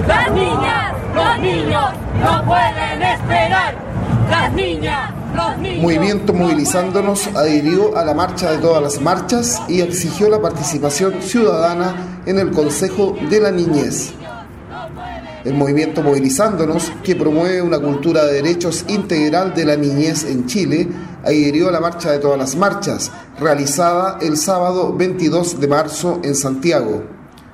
Las niñas, los niños no pueden esperar. Las niñas, los niños. Movimiento Movilizándonos adhirió a la marcha de todas las marchas y exigió la participación ciudadana en el Consejo de la Niñez. El Movimiento Movilizándonos, que promueve una cultura de derechos integral de la niñez en Chile, adhirió a la marcha de todas las marchas, realizada el sábado 22 de marzo en Santiago.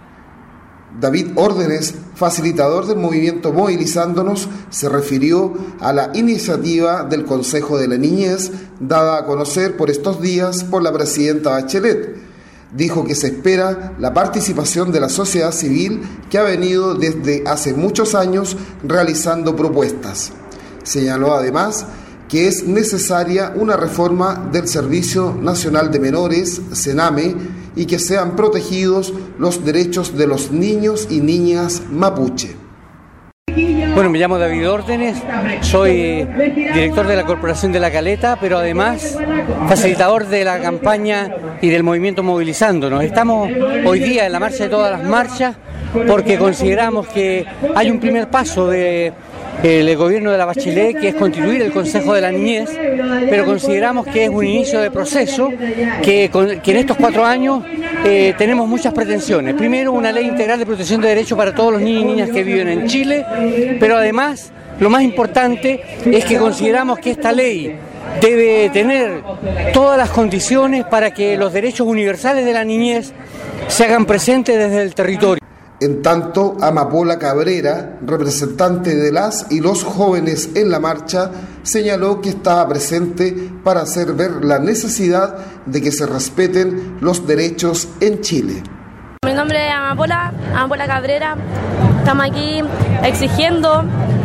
David Órdenes, facilitador del Movimiento Movilizándonos, se refirió a la iniciativa del Consejo de la Niñez, dada a conocer por estos días por la presidenta Bachelet. Dijo que se espera la participación de la sociedad civil que ha venido desde hace muchos años realizando propuestas. Señaló además que es necesaria una reforma del Servicio Nacional de Menores, CENAME, y que sean protegidos los derechos de los niños y niñas mapuche. Bueno, me llamo David Órdenes, soy director de la Corporación de La Caleta, pero además facilitador de la campaña y del movimiento Movilizándonos. Estamos hoy día en la marcha de todas las marchas porque consideramos que hay un primer paso del gobierno de la Bachelet, que es constituir el Consejo de la Niñez, pero consideramos que es un inicio de proceso, que en estos 4 años tenemos muchas pretensiones. Primero, una ley integral de protección de derechos para todos los niños y niñas que viven en Chile, pero además, lo más importante es que consideramos que esta ley debe tener todas las condiciones para que los derechos universales de la niñez se hagan presentes desde el territorio. En tanto, Amapola Cabrera, representante de las y los jóvenes en la marcha, señaló que estaba presente para hacer ver la necesidad de que se respeten los derechos en Chile. Mi nombre es Amapola Cabrera. Estamos aquí exigiendo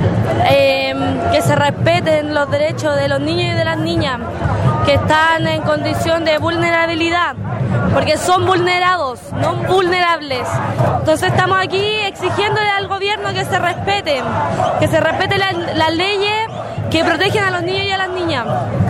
que se respeten los derechos de los niños y de las niñas que están en condición de vulnerabilidad, porque son vulnerados, no vulnerables. Entonces estamos aquí exigiéndole al gobierno que se respeten las leyes que protegen a los niños y a las niñas.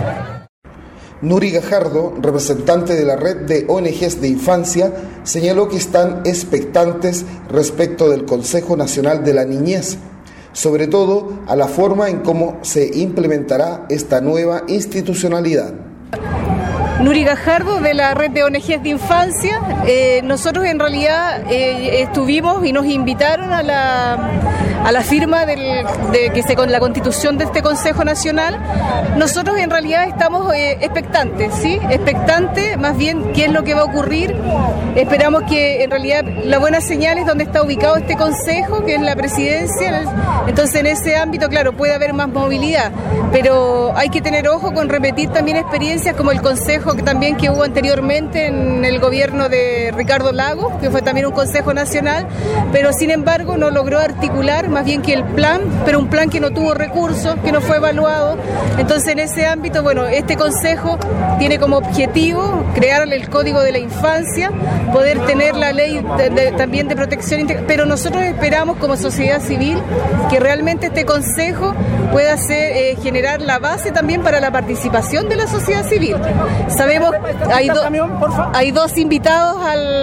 Nuri Gajardo, representante de la red de ONGs de infancia, señaló que están expectantes respecto del Consejo Nacional de la Niñez, sobre todo a la forma en cómo se implementará esta nueva institucionalidad. Nuri Gajardo, de la red de ONGs de infancia. Nosotros en realidad estuvimos y nos invitaron a la firma con la constitución de este Consejo Nacional. Nosotros en realidad estamos expectantes, ¿sí? Expectantes, más bien, qué es lo que va a ocurrir. Esperamos que en realidad la buena señal es donde está ubicado este Consejo, que es la presidencia. Entonces en ese ámbito, claro, puede haber más movilidad, pero hay que tener ojo con repetir también experiencias como el Consejo que hubo anteriormente en el gobierno de Ricardo Lagos, que fue también un Consejo Nacional, pero sin embargo no logró articular más bien que el plan, pero un plan que no tuvo recursos, que no fue evaluado. Entonces en ese ámbito, bueno, este Consejo tiene como objetivo crear el Código de la Infancia, poder tener la ley también de protección integral, pero nosotros esperamos como sociedad civil que realmente este Consejo pueda generar la base también para la participación de la sociedad civil. Sabemos, hay dos invitados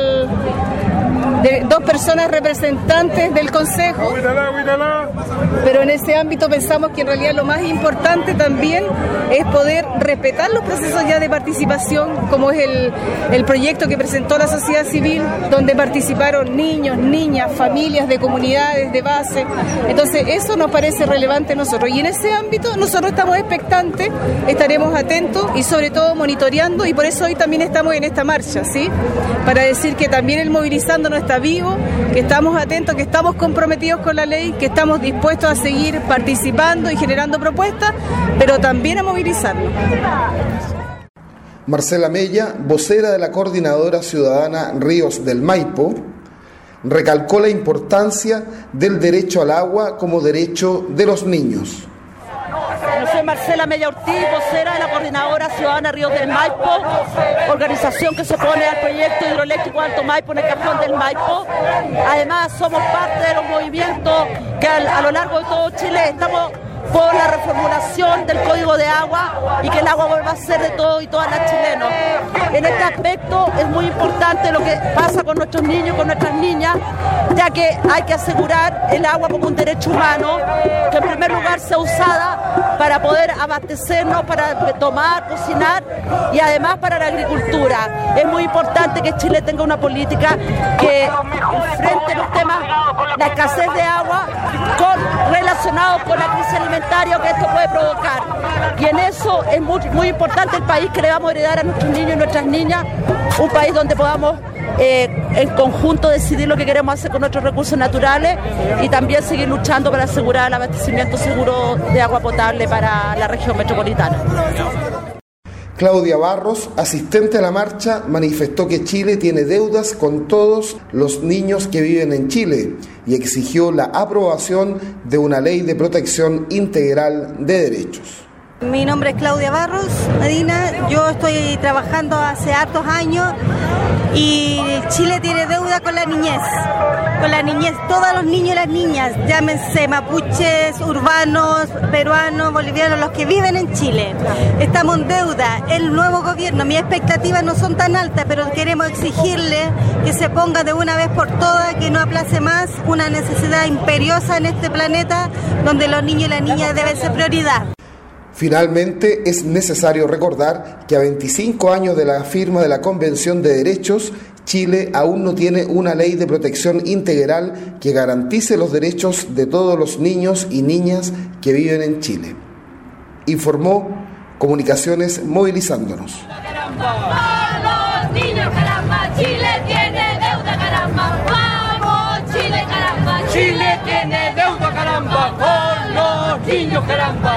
dos personas representantes del Consejo, pero en ese ámbito pensamos que en realidad lo más importante también es poder respetar los procesos ya de participación, como es el proyecto que presentó la sociedad civil, donde participaron niños, niñas, familias de comunidades de base. Entonces eso nos parece relevante a nosotros, y en ese ámbito nosotros estamos expectantes, estaremos atentos y sobre todo monitoreando, y por eso hoy también estamos en esta marcha, ¿sí? Para decir que también el Movilizándonos está vivo, que estamos atentos, que estamos comprometidos con la ley, que estamos dispuestos a seguir participando y generando propuestas, pero también a movilizarnos. Marcela Mella, vocera de la Coordinadora Ciudadana Ríos del Maipo, recalcó la importancia del derecho al agua como derecho de los niños. Yo soy Marcela Mella Ortiz, vocera de la Coordinadora Ciudadana Ríos del Maipo, organización que se opone al proyecto hidroeléctrico Alto Maipo en el cajón del Maipo. Además, somos parte de los movimientos que a lo largo de todo Chile estamos por la reformulación del Código de Agua y que el agua vuelva a ser de todos y todas las chilenos. En este aspecto es muy importante lo que pasa con nuestros niños y con nuestras niñas, ya que hay que asegurar el agua como un derecho humano, que en primer lugar sea usada para poder abastecernos, para tomar, cocinar y además para la agricultura. Es muy importante que Chile tenga una política que enfrente los temas, la escasez de agua, relacionados con la crisis alimentaria que esto puede provocar. Y en eso es muy importante el país que le vamos a heredar a nuestros niños y nuestras niñas, un país donde podamos en conjunto decidir lo que queremos hacer con nuestros recursos naturales y también seguir luchando para asegurar el abastecimiento seguro de agua potable para la región metropolitana. Claudia Barros, asistente a la marcha, manifestó que Chile tiene deudas con todos los niños que viven en Chile y exigió la aprobación de una ley de protección integral de derechos. Mi nombre es Claudia Barros Medina, yo estoy trabajando hace hartos años y Chile tiene deuda con la niñez, todos los niños y las niñas, llámense mapuches, urbanos, peruanos, bolivianos, los que viven en Chile. Estamos en deuda, el nuevo gobierno, mis expectativas no son tan altas, pero queremos exigirle que se ponga de una vez por todas, que no aplace más una necesidad imperiosa en este planeta donde los niños y las niñas deben ser prioridad. Finalmente, es necesario recordar que a 25 años de la firma de la Convención de Derechos, Chile aún no tiene una ley de protección integral que garantice los derechos de todos los niños y niñas que viven en Chile. Informó Comunicaciones Movilizándonos. ¡Vamos, niños, caramba! ¡Chile tiene deuda, caramba! ¡Vamos, Chile, caramba! ¡Chile tiene deuda, caramba! ¡Con los niños, caramba!